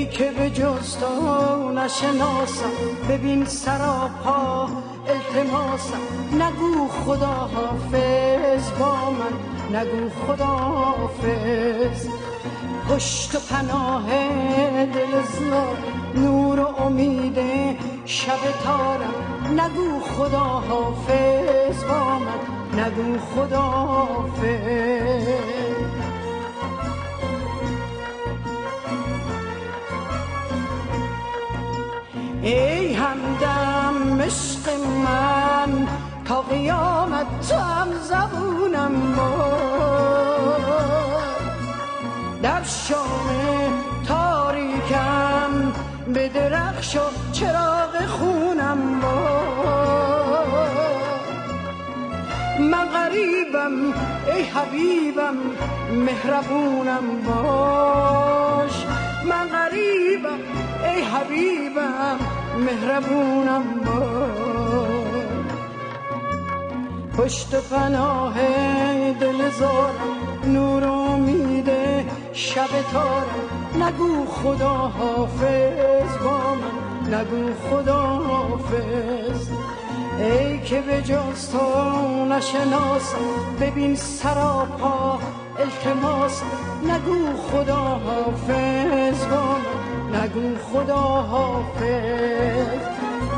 که به جز تو نشناسم، ببین سراپا التماسم. نگو خدا حافظ با من، نگو خدا حافظ. پشت و پناه دل زار، نور و امید شب تارم. نگو خدا حافظ با من، نگو خدا حافظ. ای همدم عشق من، تا قیامت تو هم زبونم باد. در شام تاریکم به درخش و چراغ خونم باد. من غریبم ای حبیبم، مهربونم باش. من غریبم ای حبیبم، مهربونم باش. پشت پناه دل زارم، نور و امید شب تارم. نگو خدا حافظ با من، نگو خدا حافظ. ای که به جز تو نشناسم، ببین سراپا التماسم. نگو خدا حافظ با من، نگو خدا حافظ.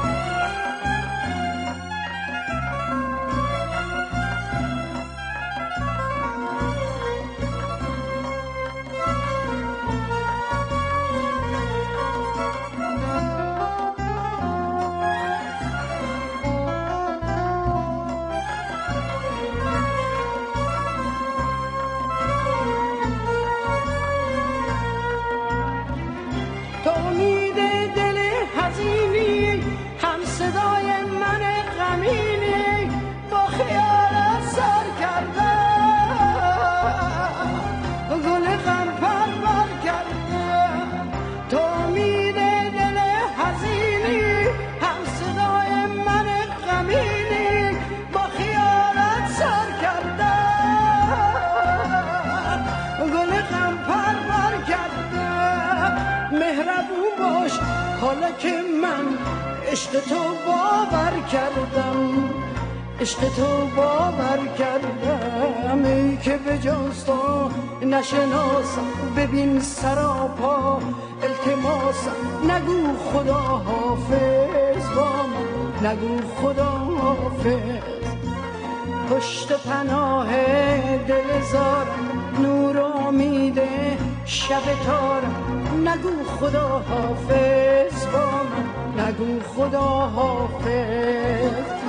حالا که من عشق تو باور کردم، عشق تو باور کردم. ای که به جز تو نشناسم، ببین سراپا التماسم. نگو خدا حافظ با من، نگو خدا حافظ. پشت پناه دل زارم، نور و امید شب تارم. نگو خدا حافظ با من، نگو خدا حافظ.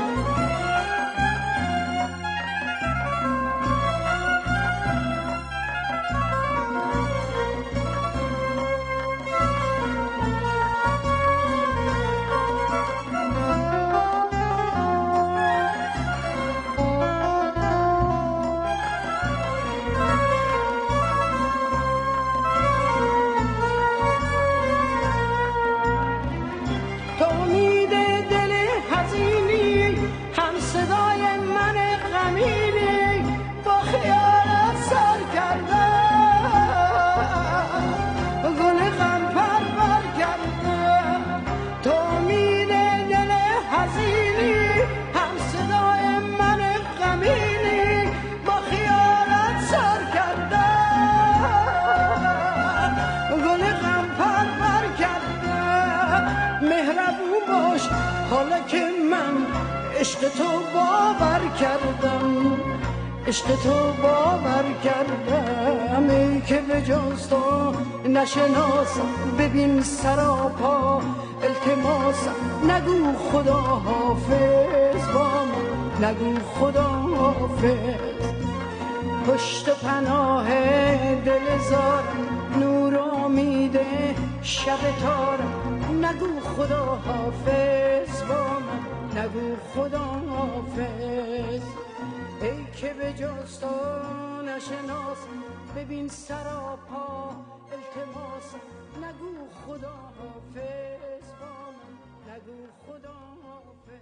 حالا که من عشق تو باور کردم، عشق تو باور کردم. ای که به جز تو نشناسم، ببین سراپا التماسم. نگو خدا حافظ با من، نگو خدا حافظ. پشت پناه دل زارم، نور و امید شب تارم. نگو خدا حافظ با من، نگو خدا حافظ. ای که به جز تو نشناسم، ببین سراپا التماسم. نگو خدا حافظ با من، نگو خدا حافظ.